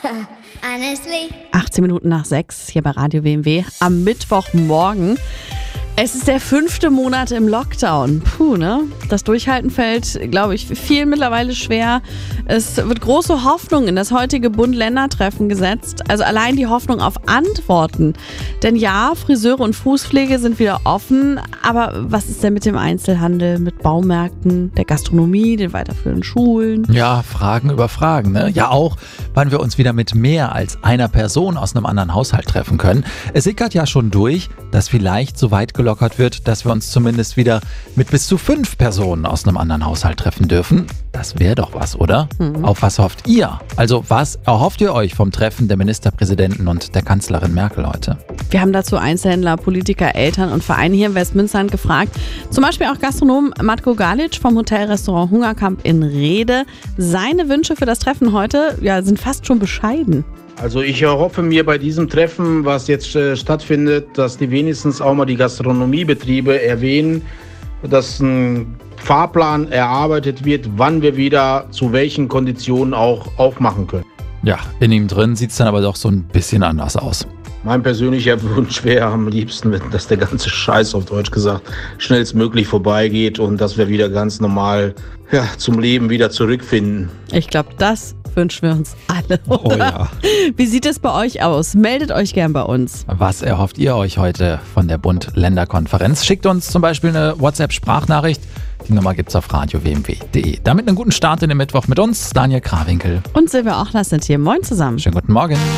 Honestly. 18 Minuten nach 6 hier bei Radio WMW am Mittwochmorgen. Es ist der 5. Monat im Lockdown. Puh, ne? Das Durchhalten fällt, glaube ich, vielen mittlerweile schwer. Es wird große Hoffnung in das heutige Bund-Länder-Treffen gesetzt. Also allein die Hoffnung auf Antworten. Denn ja, Friseure und Fußpflege sind wieder offen. Aber was ist denn mit dem Einzelhandel, mit Baumärkten, der Gastronomie, den weiterführenden Schulen? Ja, Fragen über Fragen, ne? Ja, auch, wann wir uns wieder mit mehr als einer Person aus einem anderen Haushalt treffen können. Es sickert ja schon durch, dass vielleicht so weit gelockert wird, dass wir uns zumindest wieder mit bis zu 5 Personen aus einem anderen Haushalt treffen dürfen. Das wäre doch was, oder? Auf was hofft ihr? Also was erhofft ihr euch vom Treffen der Ministerpräsidenten und der Kanzlerin Merkel heute? Wir haben dazu Einzelhändler, Politiker, Eltern und Vereine hier in Westmünsterland gefragt. Zum Beispiel auch Gastronom Matko Galic vom Hotelrestaurant Hungerkamp in Rede. Seine Wünsche für das Treffen heute sind fast schon bescheiden. Also ich erhoffe mir bei diesem Treffen, was jetzt stattfindet, dass die wenigstens auch mal die Gastronomiebetriebe erwähnen, dass ein Fahrplan erarbeitet wird, wann wir wieder zu welchen Konditionen auch aufmachen können. Ja, in ihm drin sieht es dann aber doch so ein bisschen anders aus. Mein persönlicher Wunsch wäre am liebsten, dass der ganze Scheiß, auf Deutsch gesagt, schnellstmöglich vorbeigeht und dass wir wieder ganz normal zum Leben wieder zurückfinden. Ich glaube, das wünschen wir uns alle, oder? Oh ja. Wie sieht es bei euch aus? Meldet euch gern bei uns. Was erhofft ihr euch heute von der Bund-Länder-Konferenz? Schickt uns zum Beispiel eine WhatsApp-Sprachnachricht. Die Nummer gibt's auf radiowmw.de. Damit einen guten Start in den Mittwoch mit uns, Daniel Krawinkel. Und Silvia Ochler sind hier. Moin zusammen. Schönen guten Morgen.